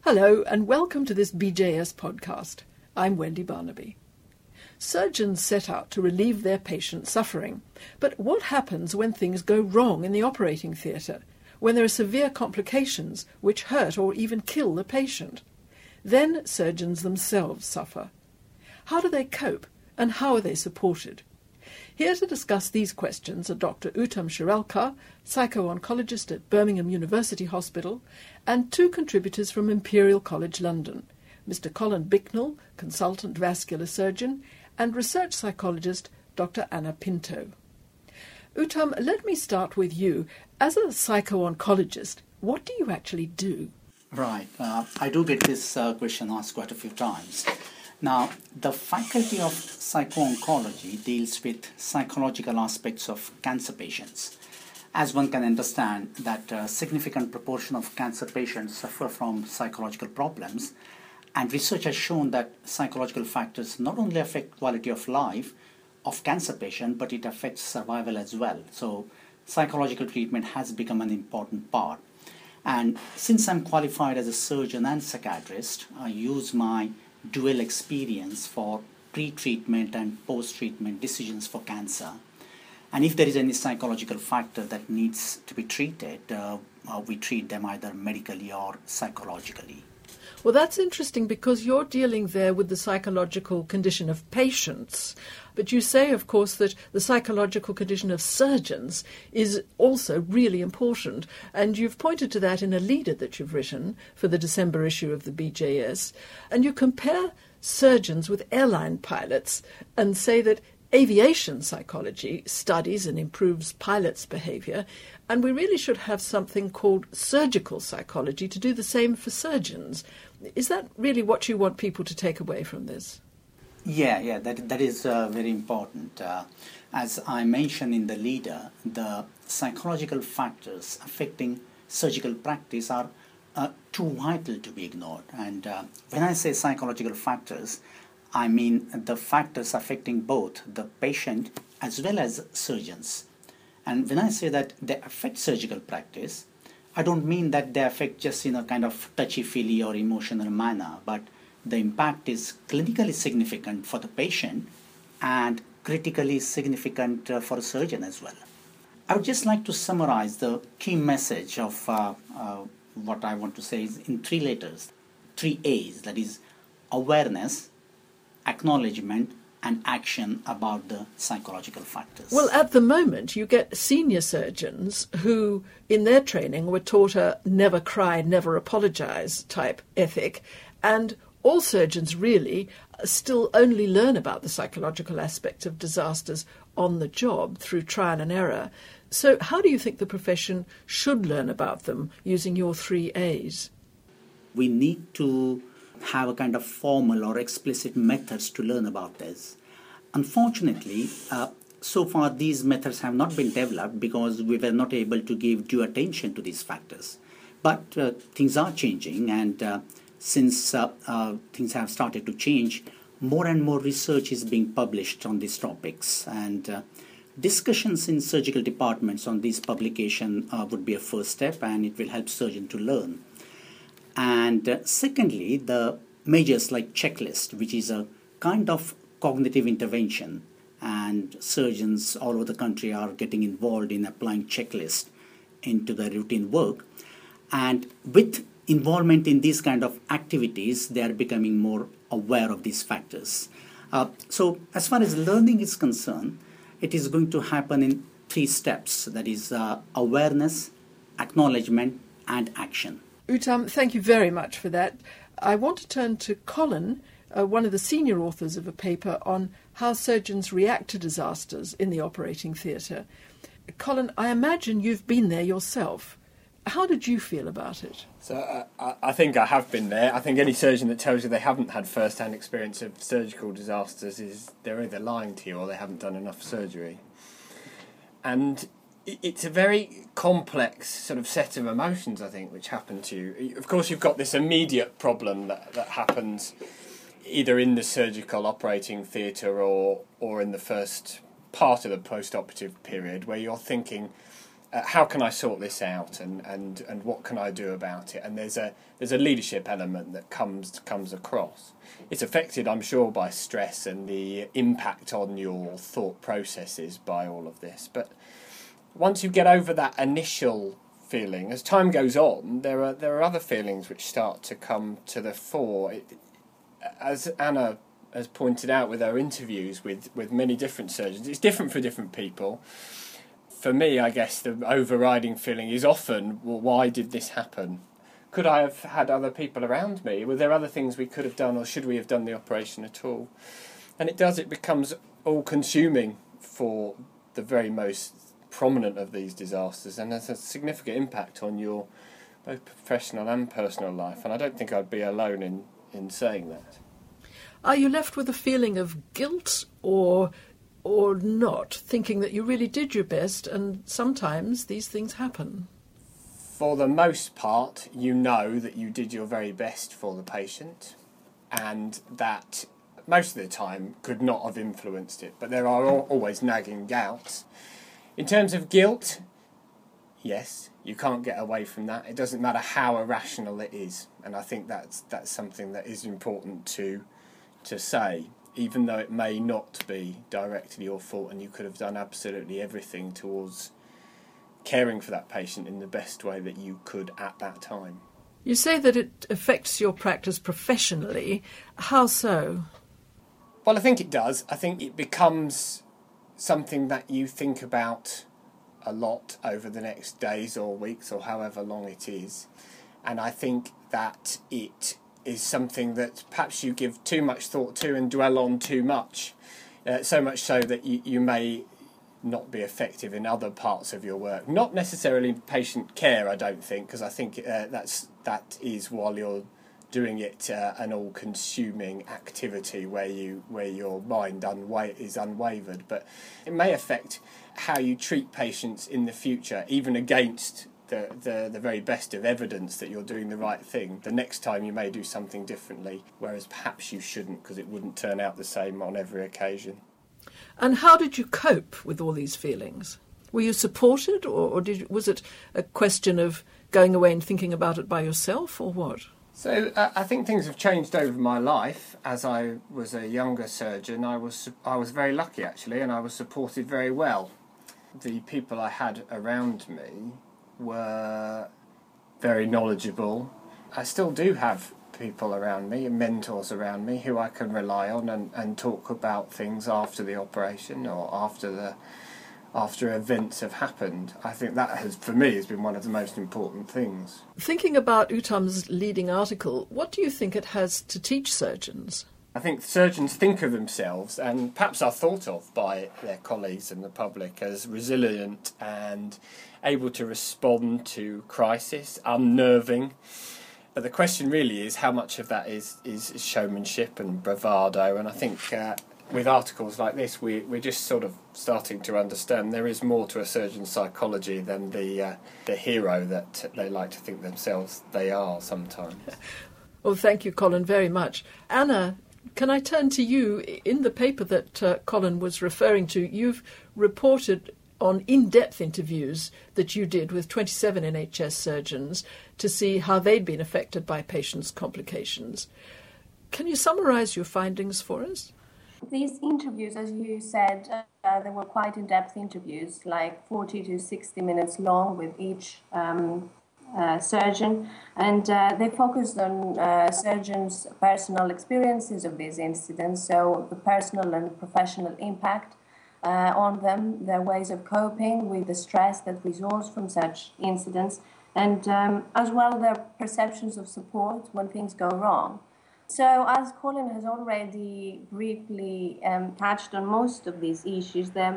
Hello and welcome to this BJS podcast. I'm Wendy Barnaby. Surgeons set out to relieve their patients' suffering. But what happens when things go wrong in the operating theatre, when there are severe complications which hurt or even kill the patient? Then surgeons themselves suffer. How do they cope and how are they supported? Here to discuss these questions are Dr. Uttam Shirelkar, psycho-oncologist at Birmingham University Hospital, and two contributors from Imperial College London, Mr. Colin Bicknell, consultant vascular surgeon, and research psychologist Dr. Anna Pinto. Uttam, let me start with you. As a psycho-oncologist, what do you actually do? Right. I do get this question asked quite a few times. Now, the Faculty of Psycho-Oncology deals with psychological aspects of cancer patients. As one can understand that a significant proportion of cancer patients suffer from psychological problems, and research has shown that psychological factors not only affect quality of life of cancer patient, but it affects survival as well. So psychological treatment has become an important part. And since I'm qualified as a surgeon and psychiatrist, I use my dual experience for pre-treatment and post-treatment decisions for cancer. And if there is any psychological factor that needs to be treated, we treat them either medically or psychologically. Well, that's interesting because you're dealing there with the psychological condition of patients. But you say, of course, that the psychological condition of surgeons is also really important. And you've pointed to that in a leader that you've written for the December issue of the BJS. And you compare surgeons with airline pilots and say that aviation psychology studies and improves pilots' behaviour, and we really should have something called surgical psychology to do the same for surgeons. Is that really what you want people to take away from this? Yeah, that is very important. As I mentioned in the leader, the psychological factors affecting surgical practice are too vital to be ignored. And when I say psychological factors, I mean the factors affecting both the patient as well as surgeons. And when I say that they affect surgical practice, I don't mean that they affect just in a kind of touchy-feely or emotional manner, but the impact is clinically significant for the patient and critically significant for a surgeon as well. I would just like to summarize the key message of what I want to say is in three letters, 3 A's, that is awareness, acknowledgement, and action about the psychological factors. Well, at the moment, you get senior surgeons who, in their training, were taught a never cry, never apologise type ethic, and all surgeons really still only learn about the psychological aspect of disasters on the job through trial and error. So how do you think the profession should learn about them using your 3 A's? We need to have a kind of formal or explicit methods to learn about this. Unfortunately, so far these methods have not been developed because we were not able to give due attention to these factors. But things are changing, and since things have started to change, more and more research is being published on these topics, and discussions in surgical departments on these publications would be a first step, and it will help surgeons to learn. And secondly, the measures like checklist, which is a kind of cognitive intervention, and surgeons all over the country are getting involved in applying checklist into their routine work. And with involvement in these kind of activities, they are becoming more aware of these factors. So as far as learning is concerned, it is going to happen in 3 steps, that is awareness, acknowledgement, and action. Uttam, thank you very much for that. I want to turn to Colin, one of the senior authors of a paper on how surgeons react to disasters in the operating theatre. Colin, I imagine you've been there yourself. How did you feel about it? So I think I have been there. I think any surgeon that tells you they haven't had first-hand experience of surgical disasters they're either lying to you or they haven't done enough surgery. And it's a very complex sort of set of emotions, I think, which happen to you. Of course, you've got this immediate problem that happens either in the surgical operating theatre or in the first part of the post-operative period, where you're thinking, how can I sort this out, and what can I do about it? And there's a leadership element that comes across. It's affected, I'm sure, by stress and the impact on your thought processes by all of this. But once you get over that initial feeling, as time goes on, there are other feelings which start to come to the fore. As Anna has pointed out with her interviews with many different surgeons, it's different for different people. For me, I guess the overriding feeling is often, well, why did this happen? Could I have had other people around me? Were there other things we could have done, or should we have done the operation at all? And it becomes all-consuming for the very most prominent of these disasters, and has a significant impact on your both professional and personal life. And I don't think I'd be alone in saying that. Are you left with a feeling of guilt or not, thinking that you really did your best and sometimes these things happen? For the most part, you know that you did your very best for the patient, and that most of the time could not have influenced it, but there are always nagging doubts. In terms of guilt, yes, you can't get away from that. It doesn't matter how irrational it is, and I think that's something that is important to say, even though it may not be directly your fault and you could have done absolutely everything towards caring for that patient in the best way that you could at that time. You say that it affects your practice professionally. How so? Well, I think it does. I think it becomes something that you think about a lot over the next days or weeks or however long it is. And I think that it is something that perhaps you give too much thought to and dwell on too much, so much so that you may not be effective in other parts of your work. Not necessarily patient care, I don't think, because I think that is while you're doing it an all-consuming activity where your mind is unwavered. But it may affect how you treat patients in the future, even against the very best of evidence that you're doing the right thing. The next time you may do something differently, whereas perhaps you shouldn't, because it wouldn't turn out the same on every occasion. And how did you cope with all these feelings? Were you supported, or was it a question of going away and thinking about it by yourself, or what? So I think things have changed over my life. As I was a younger surgeon, I was very lucky, actually, and I was supported very well. The people I had around me were very knowledgeable. I still do have people around me, mentors around me, who I can rely on and talk about things after the operation or after events have happened. I think that has been one of the most important things. Thinking about Uttam's leading article, what do you think it has to teach surgeons? I think surgeons think of themselves, and perhaps are thought of by their colleagues and the public, as resilient and able to respond to crisis, unnerving. But the question really is how much of that is showmanship and bravado, and I think with articles like this we're just sort of starting to understand there is more to a surgeon's psychology than the hero that they like to think themselves they are sometimes. Well, thank you, Colin, very much. Anna, can I turn to you? In the paper that Colin was referring to, you've reported on in-depth interviews that you did with 27 NHS surgeons to see how they'd been affected by patients' complications. Can you summarise your findings for us? These interviews, as you said, they were quite in-depth interviews, like 40 to 60 minutes long with each surgeon, and they focused on surgeons' personal experiences of these incidents, so the personal and professional impact on them, their ways of coping with the stress that results from such incidents, and as well their perceptions of support when things go wrong. So as Colin has already briefly touched on most of these issues, the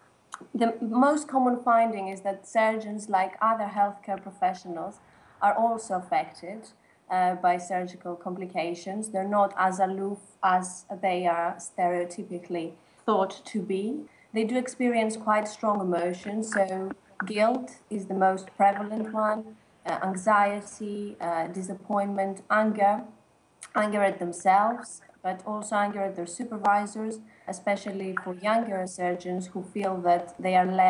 most common finding is that surgeons, like other healthcare professionals, are also affected by surgical complications. They're not as aloof as they are stereotypically thought to be. They do experience quite strong emotions, so guilt is the most prevalent one, anxiety, disappointment, anger at themselves, but also anger at their supervisors, especially for younger surgeons who feel that they are led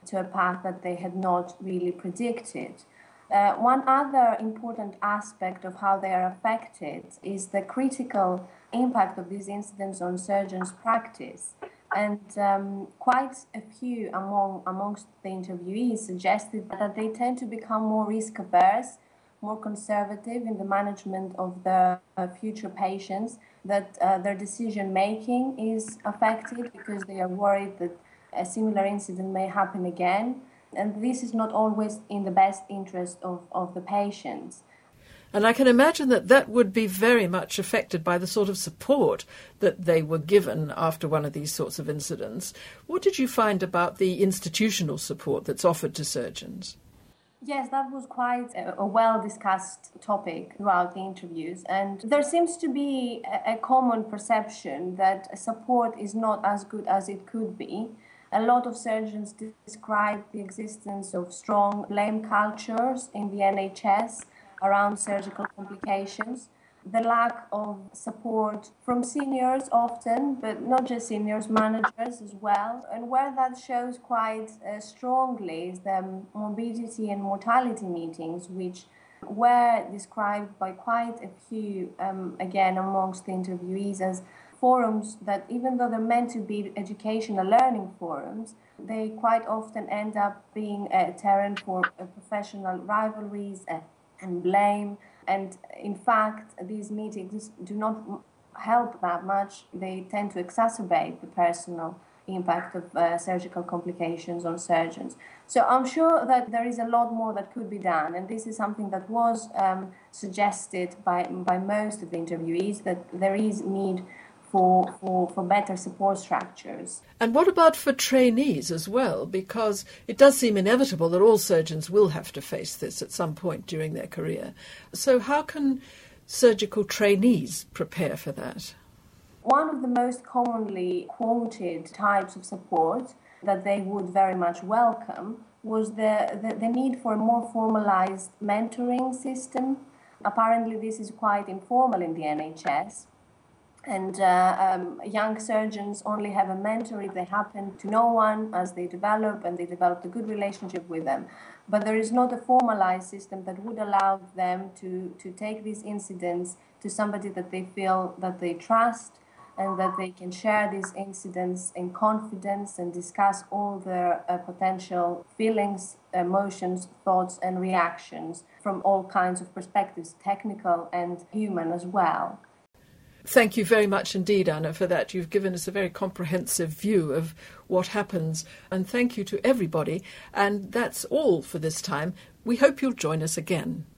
to a path that they had not really predicted. One other important aspect of how they are affected is the critical impact of these incidents on surgeons' practice. And quite a few amongst the interviewees suggested that they tend to become more risk-averse, more conservative in the management of the future patients, that their decision-making is affected because they are worried that a similar incident may happen again. And this is not always in the best interest of the patients. And I can imagine that that would be very much affected by the sort of support that they were given after one of these sorts of incidents. What did you find about the institutional support that's offered to surgeons? Yes, that was quite a well-discussed topic throughout the interviews. And there seems to be a common perception that support is not as good as it could be. A lot of surgeons describe the existence of strong blame cultures in the NHS around surgical complications, the lack of support from seniors often, but not just seniors, managers as well. And where that shows quite strongly is the morbidity and mortality meetings, which were described by quite a few, again, amongst the interviewees as forums that, even though they're meant to be educational learning forums, they quite often end up being a terrain for professional rivalries and blame. And in fact, these meetings do not help that much. They tend to exacerbate the personal impact of surgical complications on surgeons. So I'm sure that there is a lot more that could be done, and this is something that was suggested by most of the interviewees, that there is need for better support structures. And what about for trainees as well? Because it does seem inevitable that all surgeons will have to face this at some point during their career. So how can surgical trainees prepare for that? One of the most commonly quoted types of support that they would very much welcome was the need for a more formalized mentoring system. Apparently this is quite informal in the NHS. And young surgeons only have a mentor if they happen to know one as they develop, and they develop a good relationship with them. But there is not a formalized system that would allow them to take these incidents to somebody that they feel that they trust, and that they can share these incidents in confidence and discuss all their potential feelings, emotions, thoughts, and reactions from all kinds of perspectives, technical and human as well. Thank you very much indeed, Anna, for that. You've given us a very comprehensive view of what happens, and thank you to everybody. And that's all for this time. We hope you'll join us again.